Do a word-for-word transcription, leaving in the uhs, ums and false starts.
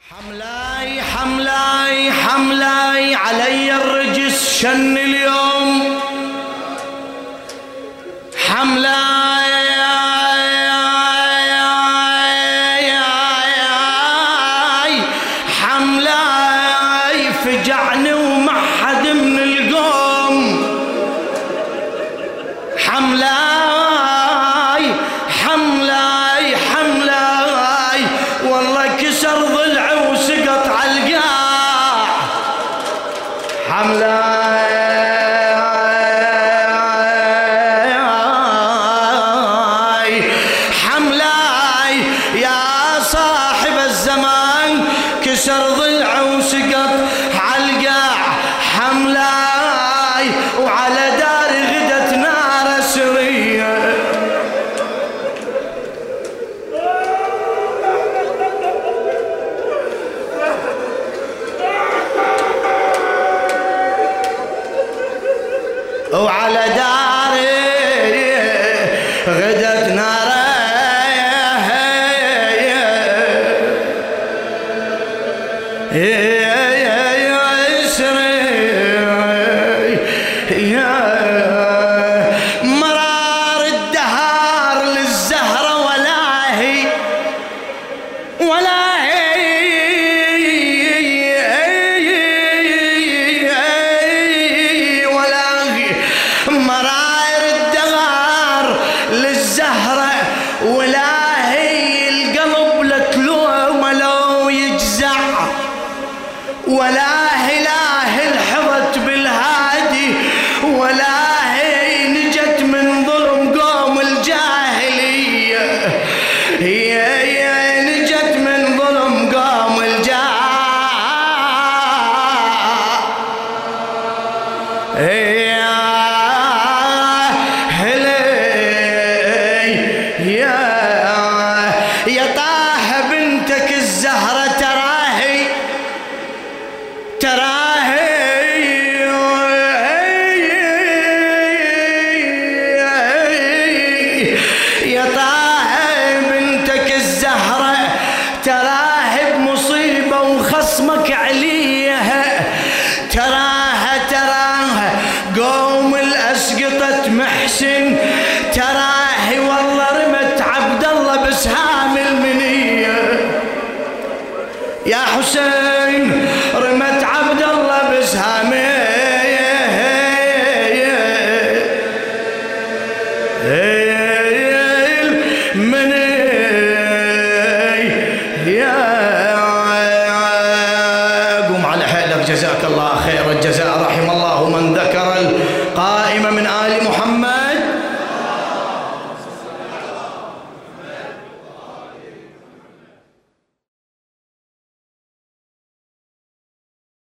حملاي حملاي حملاي علي الرجس شن اليوم حملاي حملاي فجعني وما حد من القوم حملاي حملاي حملاي والله كسر ضلعي وسقط على القاع حملاي حملاي يا صاحب الزمان كسر ضلعي وسقط على القاع حملاي وعلى داري غدت نار سريه وعلى داري غدت نار مرار الدهار للزهرة ولا هي ولا مرار الدهار للزهرة ولا هي القلب لتلوم لو يجزع ولا إله الحظت بالهادي ولا هي نجت من ظلم قوم الجاهلية هي هي نجت من ظلم قوم الجاهلية يا طه بنتك الزهرة تراهي تراهي يا طه بنتك الزهرة تراهي بمصيبة وخصمك عليها تراها تراها قوم الأسقطة محسن تراهي والله رمت عبد الله بسهام المنية يا حسين رمت عبد الله بسهام المنية قوم على حيلك جزاك الله خير الجزاء رحم الله من ذكر القائمة من آل محمد